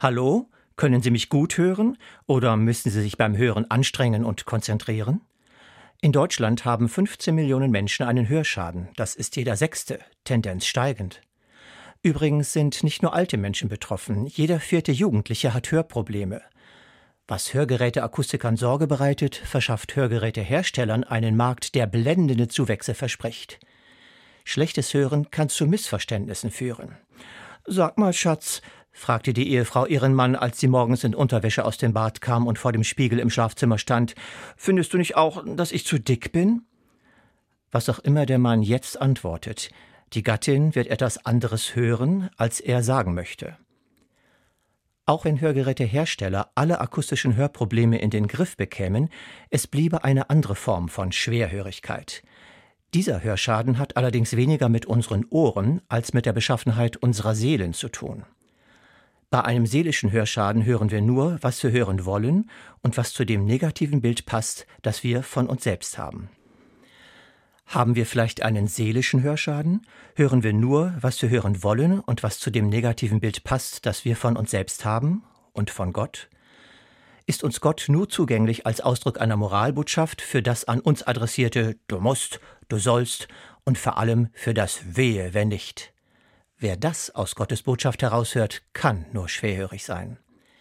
Hallo? Können Sie mich gut hören oder müssen Sie sich beim Hören anstrengen und konzentrieren? In Deutschland haben 15 Millionen Menschen einen Hörschaden. Das ist jeder Sechste, Tendenz steigend. Übrigens sind nicht nur alte Menschen betroffen. Jeder vierte Jugendliche hat Hörprobleme. Was Hörgeräteakustikern Sorge bereitet, verschafft Hörgeräteherstellern einen Markt, der blendende Zuwächse verspricht. Schlechtes Hören kann zu Missverständnissen führen. »Sag mal, Schatz«, fragte die Ehefrau ihren Mann, als sie morgens in Unterwäsche aus dem Bad kam und vor dem Spiegel im Schlafzimmer stand, »findest du nicht auch, dass ich zu dick bin?« Was auch immer der Mann jetzt antwortet, die Gattin wird etwas anderes hören, als er sagen möchte. Auch wenn Hörgerätehersteller alle akustischen Hörprobleme in den Griff bekämen, es bliebe eine andere Form von Schwerhörigkeit. Dieser Hörschaden hat allerdings weniger mit unseren Ohren als mit der Beschaffenheit unserer Seelen zu tun. Bei einem seelischen Hörschaden hören wir nur, was wir hören wollen und was zu dem negativen Bild passt, das wir von uns selbst haben. Haben wir vielleicht einen seelischen Hörschaden? Hören wir nur, was wir hören wollen und was zu dem negativen Bild passt, das wir von uns selbst haben und von Gott? Ist uns Gott nur zugänglich als Ausdruck einer Moralbotschaft für das an uns adressierte »Du musst«, »Du sollst« und vor allem für das »Wehe, wenn nicht«? Wer das aus Gottes Botschaft heraushört, kann nur schwerhörig sein.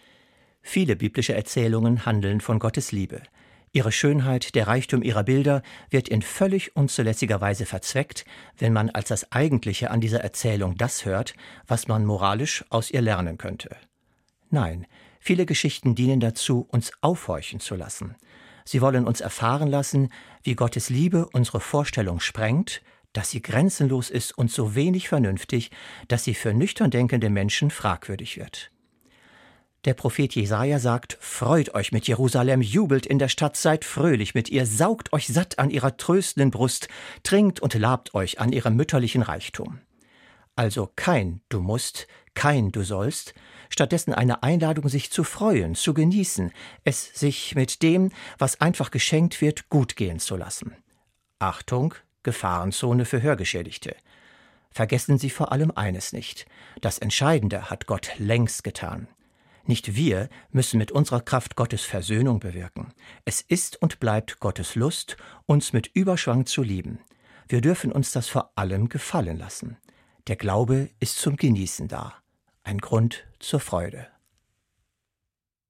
Viele biblische Erzählungen handeln von Gottes Liebe. Ihre Schönheit, der Reichtum ihrer Bilder wird in völlig unzulässiger Weise verzweckt, wenn man als das Eigentliche an dieser Erzählung das hört, was man moralisch aus ihr lernen könnte. Nein, viele Geschichten dienen dazu, uns aufhorchen zu lassen. Sie wollen uns erfahren lassen, wie Gottes Liebe unsere Vorstellung sprengt, dass sie grenzenlos ist und so wenig vernünftig, dass sie für nüchtern denkende Menschen fragwürdig wird. Der Prophet Jesaja sagt: »Freut euch mit Jerusalem, jubelt in der Stadt, seid fröhlich mit ihr, saugt euch satt an ihrer tröstenden Brust, trinkt und labt euch an ihrem mütterlichen Reichtum.« Also kein »Du musst«, kein »Du sollst«, stattdessen eine Einladung, sich zu freuen, zu genießen, es sich mit dem, was einfach geschenkt wird, gut gehen zu lassen. Achtung, Gefahrenzone für Hörgeschädigte. Vergessen Sie vor allem eines nicht: Das Entscheidende hat Gott längst getan. Nicht wir müssen mit unserer Kraft Gottes Versöhnung bewirken. Es ist und bleibt Gottes Lust, uns mit Überschwang zu lieben. Wir dürfen uns das vor allem gefallen lassen. Der Glaube ist zum Genießen da. Ein Grund zur Freude.